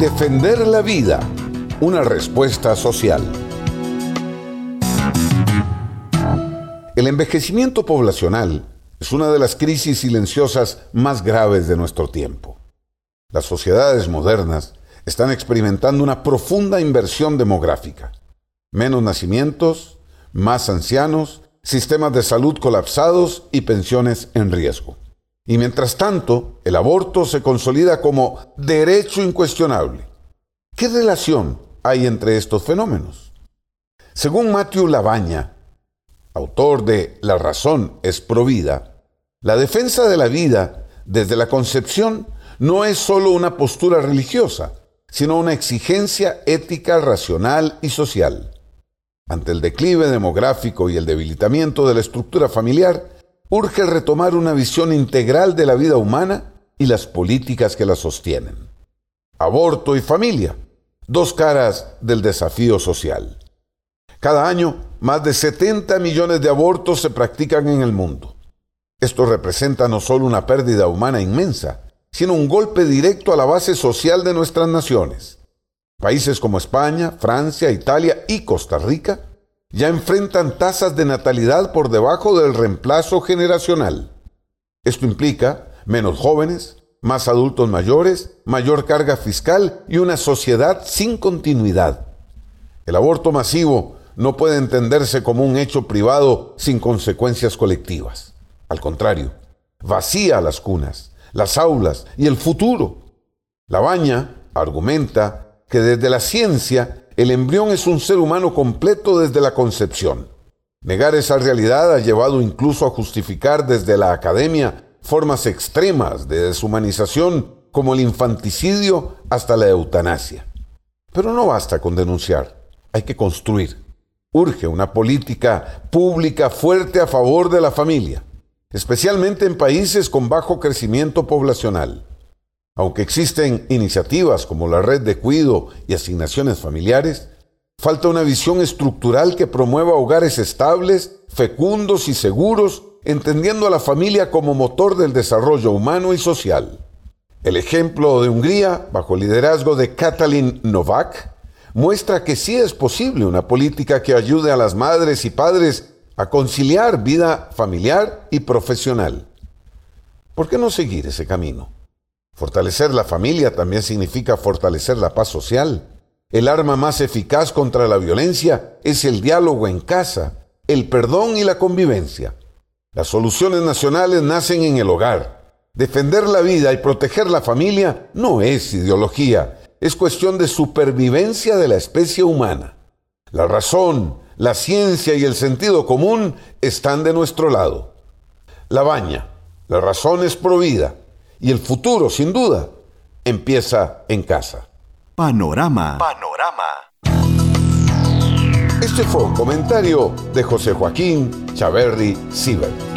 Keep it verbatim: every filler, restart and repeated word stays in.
Defender la vida, una respuesta social. El envejecimiento poblacional es una de las crisis silenciosas más graves de nuestro tiempo. Las sociedades modernas están experimentando una profunda inversión demográfica. Menos nacimientos, más ancianos, sistemas de salud colapsados y pensiones en riesgo. Y mientras tanto, el aborto se consolida como derecho incuestionable. ¿Qué relación hay entre estos fenómenos? Según Matthew Lavagna, autor de La razón es provida, la defensa de la vida desde la concepción no es solo una postura religiosa, sino una exigencia ética, racional y social. Ante el declive demográfico y el debilitamiento de la estructura familiar, urge retomar una visión integral de la vida humana y las políticas que la sostienen. Aborto y familia, dos caras del desafío social. Cada año, más de setenta millones de abortos se practican en el mundo. Esto representa no solo una pérdida humana inmensa, sino un golpe directo a la base social de nuestras naciones. Países como España, Francia, Italia y Costa Rica ya enfrentan tasas de natalidad por debajo del reemplazo generacional. Esto implica menos jóvenes, más adultos mayores, mayor carga fiscal y una sociedad sin continuidad. El aborto masivo no puede entenderse como un hecho privado sin consecuencias colectivas. Al contrario, vacía las cunas, las aulas y el futuro. Lavagna argumenta que desde la ciencia el embrión es un ser humano completo desde la concepción. Negar esa realidad ha llevado incluso a justificar desde la academia formas extremas de deshumanización como el infanticidio hasta la eutanasia. Pero no basta con denunciar, hay que construir. Urge una política pública fuerte a favor de la familia, especialmente en países con bajo crecimiento poblacional. Aunque existen iniciativas como la Red de Cuido y Asignaciones Familiares, falta una visión estructural que promueva hogares estables, fecundos y seguros, entendiendo a la familia como motor del desarrollo humano y social. El ejemplo de Hungría, bajo el liderazgo de Katalin Novák, muestra que sí es posible una política que ayude a las madres y padres a conciliar vida familiar y profesional. ¿Por qué no seguir ese camino? Fortalecer la familia también significa fortalecer la paz social. El arma más eficaz contra la violencia es el diálogo en casa, el perdón y la convivencia. Las soluciones nacionales nacen en el hogar. Defender la vida y proteger la familia no es ideología, es cuestión de supervivencia de la especie humana. La razón, la ciencia y el sentido común están de nuestro lado. Lavagna, la razón es provida. Y el futuro, sin duda, empieza en casa. Panorama. Panorama. Este fue un comentario de José Joaquín Chaverri Sibert.